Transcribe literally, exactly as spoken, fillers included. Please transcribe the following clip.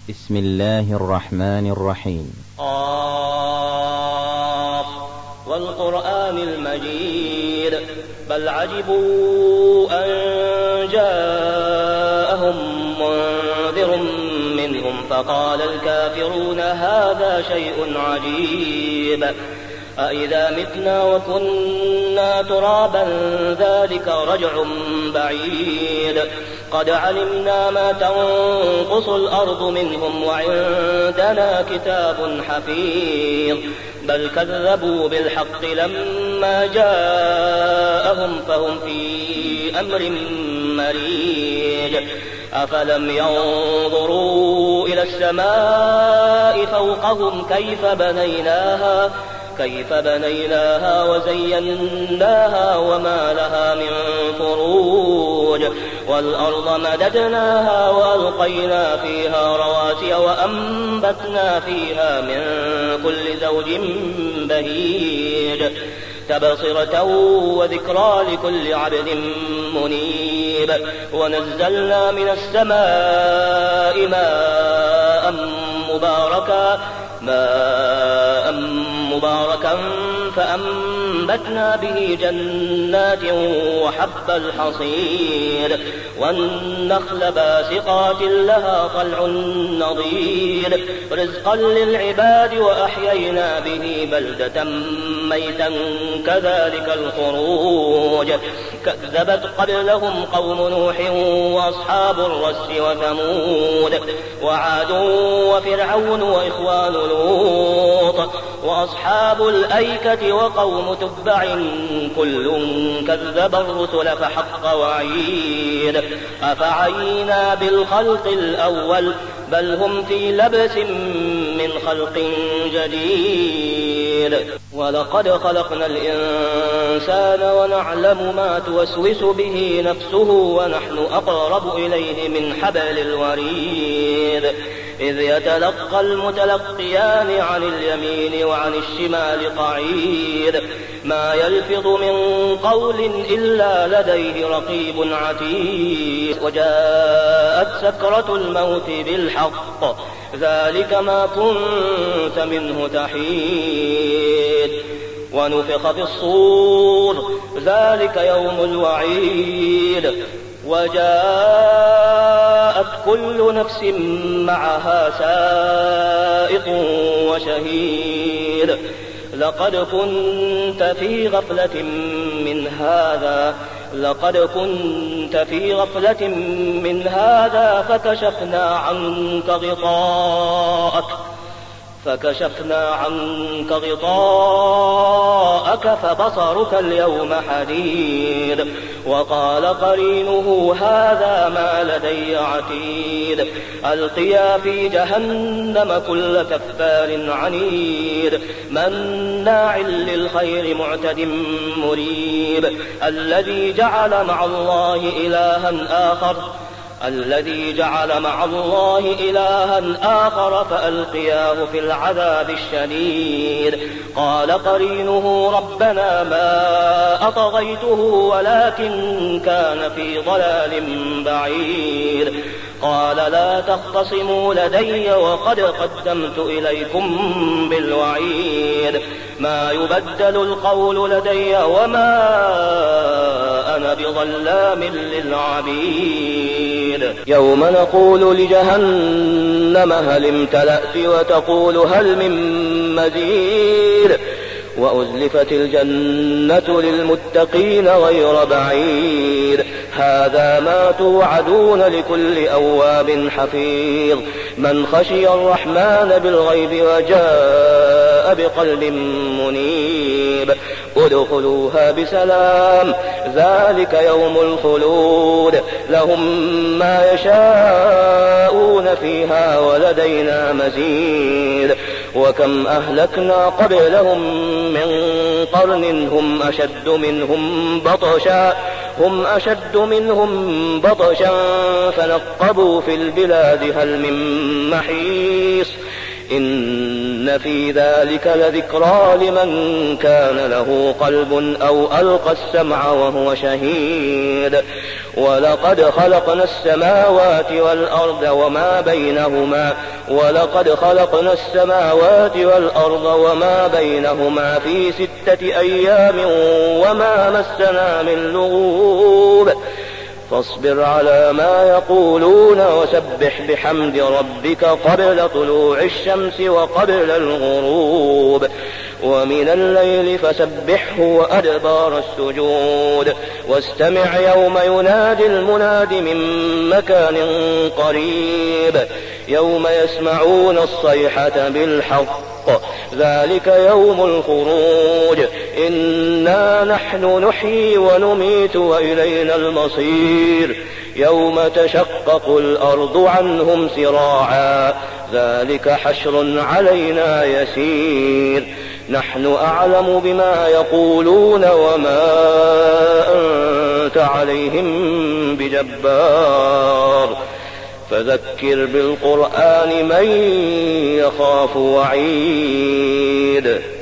بسم الله الرحمن الرحيم. قاف والقرآن المجيد بل عجبوا أن جاءهم منذر منهم فقال الكافرون هذا شيء عجيب أإذا متنا وكنا ترابا ذلك رجع بعيد قد علمنا ما تنقص الأرض منهم وعندنا كتاب حفيظ بل كذبوا بالحق لما جاءهم فهم في أمر مريج أفلم ينظروا إلى السماء فوقهم كيف بنيناها كيف بنيناها وزيناها وما لها من فروج والأرض مددناها وألقينا فيها رواسي وأنبتنا فيها من كل زوج بهيج تبصرة وذكرى لكل عبد منيب ونزلنا من السماء ماء مباركا ماء مباركا فأنبتنا به جنات وحب الحصيد والنخل باسقات لها طلع نضيد رزقا للعباد وأحيينا به بلدة ميتا كذلك الخروج كذبت قبلهم قوم نوح وأصحاب الرس وثمود وعاد وفرعون وإخوان لوط وأصحاب الأيكة وقوم تبع كل كذب الرسل فحق وعيد أفعينا بالخلق الأول بل هم في لبس من خلق جديد ولقد خلقنا الإنسان ونعلم ما توسوس به نفسه ونحن أقرب إليه من حبل الوريد إذ يتلقى المتلقيان عن اليمين وعن الشمال قعيد ما يلفظ من قول إلا لديه رقيب عتيد وجاءت سكرة الموت بالحق ذلك ما كنت منه تحيد ونفخ في الصور ذلك يوم الوعيد وجاءت كل نفس معها سائق وشهيد لقد كنت في غفلة من هذا لقد كنت في غفلة من هذا فكشفنا عنك غطاءك فكشفنا عنك غطاءك فبصرك اليوم حديد وقال قرينه هذا ما لدي عتيد ألقيا في جهنم كل كفار عنيد مناع للخير معتد مريب الذي جعل مع الله إلها آخر الذي جعل مع الله إلها آخر فألقياه في العذاب الشديد قال قرينه ربنا ما أطغيته ولكن كان في ضلال بعيد قال لا تختصموا لدي وقد قدمت إليكم بالوعيد ما يبدل القول لدي وما أنا بظلام للعبيد يوم نقول لجهنم هل امتلأت وتقول هل من مزيد وأزلفت الجنة للمتقين غير بعيد هذا ما توعدون لكل أواب حفيظ من خشي الرحمن بالغيب وجاء بقلب منيب ادخلوها بسلام ذلك يوم الخلود لهم ما يشاءون فيها ولدينا مزيد وكم أهلكنا قبلهم من قرن هم أشد منهم بطشا هم أشد منهم بطشا فنقبوا في البلاد هل من محيص إن في ذلك لذكرى لمن كان له قلب أو ألقى السمع وهو شهيد ولقد خلقنا السماوات والأرض وما بينهما ولقد خلقنا السماوات والأرض وما بينهما في ستة أيام وما مسنا من لغوب فاصبر على ما يقولون وسبح بحمد ربك قبل طلوع الشمس وقبل الغروب ومن الليل فسبحه وأدبار السجود واستمع يوم ينادي المناد من مكان قريب يوم يسمعون الصيحة بالحق ذلك يوم الخروج إنا نحن نحيي ونميت وإلينا المصير يوم تشقق الأرض عنهم سراعا ذلك حشر علينا يسير نحن أعلم بما يقولون وما أنت عليهم بجبار فذكر بالقرآن من يخاف وعيد